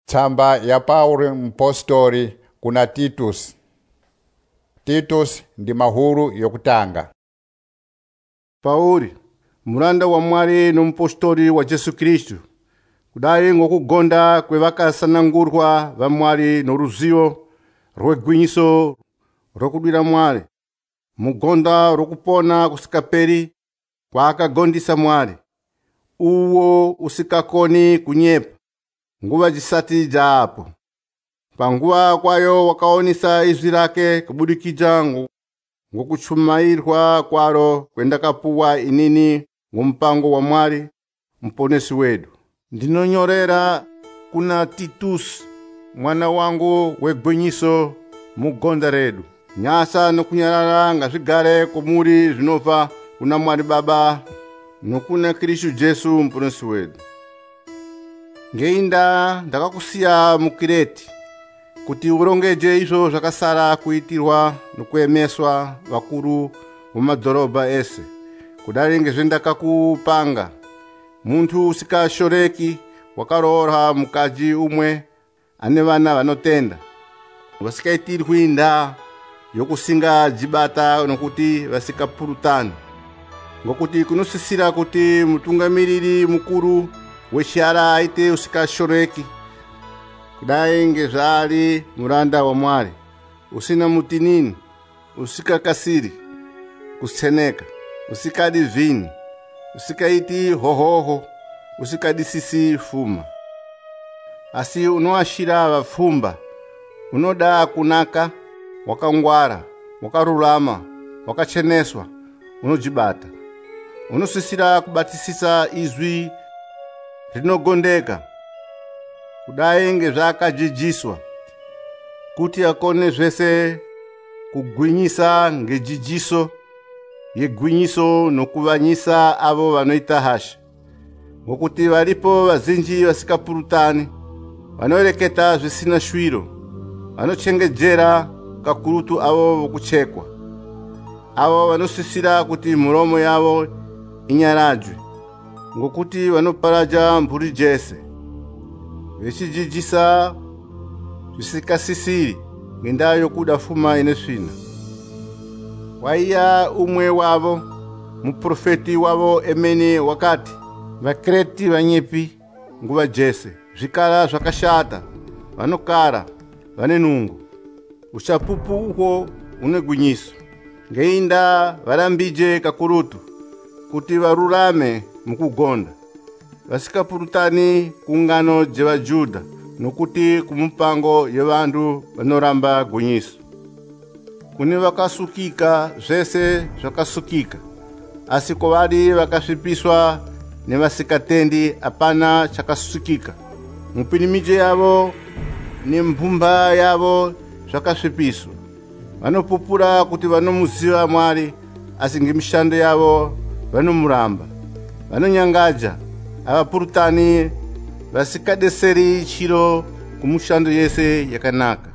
Tsamba ya Paulo mpostori kuna Titus. Titus ndi mahulu yokutanga. Pauli, mulanda wa mwali nompostori wa Yesu Kristu, kudali ngokugonda kwe vakasanangurwa va mwali noruziwo rwegwinyiso rokudwira mwali, mugonda rokupona kusikaperi kwa akagondisa mwali, uwo usikakoni kunyepa nguva jisati jaapo. Panguva kwayo wakaonisa izwi lake kubudikija ngokuchumairwa kwaro kwendakapuwa inini ngumpango wa mwali mponesi wedu. Ndinonyorera kuna Titus, mwana wangu wegwinyiso mugonda redu. Nyasa nokunyarara ngazvigare komuri zvinova kuna Mwari Baba nokuna Kristu Jesu mponesi wedu. Ngeinda ndakakusiya mu Kirete kuti urongeje izvo zvakasara kuitirwa nokuemeswa vakuru mumadhorobha ese, kudali ngezvendakakupanga. Munthu usikashoreki wakaroora mukaji umwe ane vana vanotenda, vasikaitirwi nda yokusinga jibata nokuti vasikapurutana, ngokuti kunosisira kuti mutungamiriri mukuru weshara aite usikashoreki, kudai ngezvali muranda wa mwali, usina mutinini, usikakasiri kuseneka, usikadi vini, usikaiti hohoho, usikadisisi fuma. Asi unoashira vafumba, unoda kunaka, wakangwara, wakarulama, wakacheneswa, unojibata. Unosisira kubatisisa izwi rinogondeka, kudai ngezvakajijiswa, kuti akone zvese kugwinyisa ngejijiso yegwinyiso nokuvanyisa avo vanoita hasha. Ngokuti varipo vazinji vasikapurutani, vanoreketa zvisina shwiro, vanochengejera kakurutu avo vokuchekwa, avo vanosisira kuti muromo yavo inyaradzwe, ngokuti vanoparaja mburi jese, vechijijisa zvisikasisiri ngendaa yokuda fuma inesvina. Waiya umwe wavo, muprofeti wavo emene, wakati vakreti vanyepi nguva jese, zvikara zvakashata, vanokara, vane nungo, uchapupu uho unegwinyiso. Ngeinda varambije kakurutu kuti varurame mukugonda, vasikapurutani kungano jevaJudha nokuti kumupango yevandu vanoramba gwinyiso. Kune vakasukika zvese zvakasukika, asi kovadi vakasvipiswa nevasikatendi apana chakasukika. Mupinimije yavo nembumba yavo zvakasvipiswa. Vanopupura kuti vanomuziva Mwari, asi ngemishando yavo vanomuramba. Vanonyangaja avapurutani vasikadeseri chiro kumushando yese yakanaka.